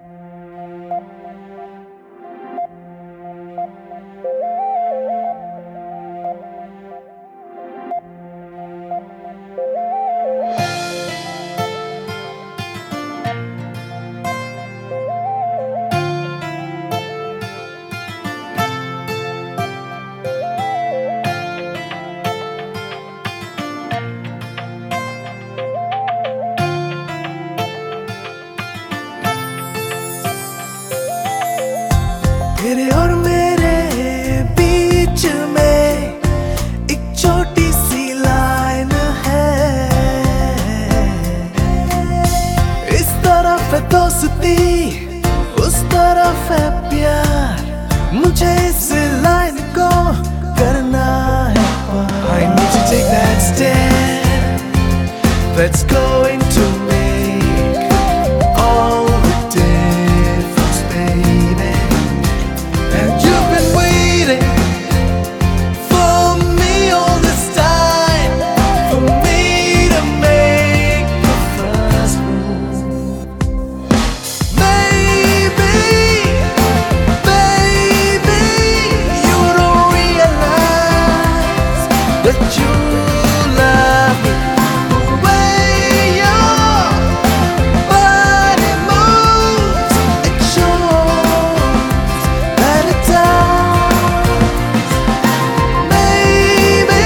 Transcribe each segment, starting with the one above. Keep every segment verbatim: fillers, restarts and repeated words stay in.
तेरे और मेरे बीच में एक छोटी सी लाइन है, इस तरफ है दोस्ती, उस तरफ है प्यार, मुझे इस लाइन को करना है पार। I need to take that stand that's going to make all the difference, baby. And you've been waiting for me all this time, for me to make the first move. Maybe, baby, you don't realize that you love me the way your body moves. It shows that it does. Maybe,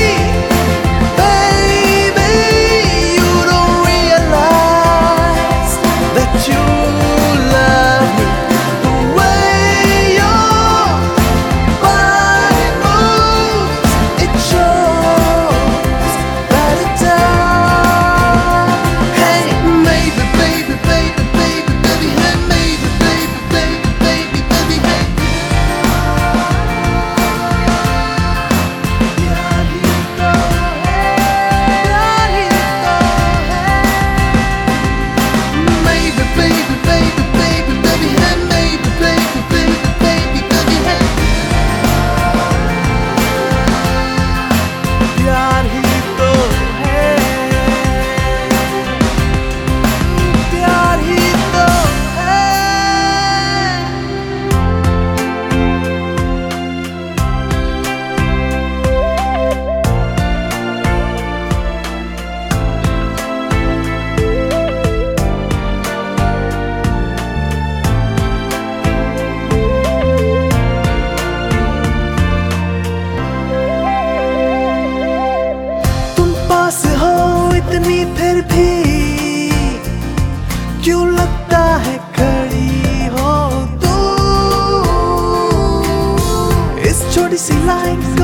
baby, you don't realize that you love me the way your body moves. It shows that it does. Hey, maybe, baby, baby, baby, baby, hey, maybe, baby, baby, baby, baby, hey. प्यार ही तो है, प्यार ही तो है। Maybe, baby, baby, baby, baby, hey, maybe, baby, baby, baby, baby, hey. प्यार ही तो है, प्यार ही तो है। तुम पास हो इतनी फिर भी क्यों लगता है खड़ी हो तू इस छोटी सी लाइन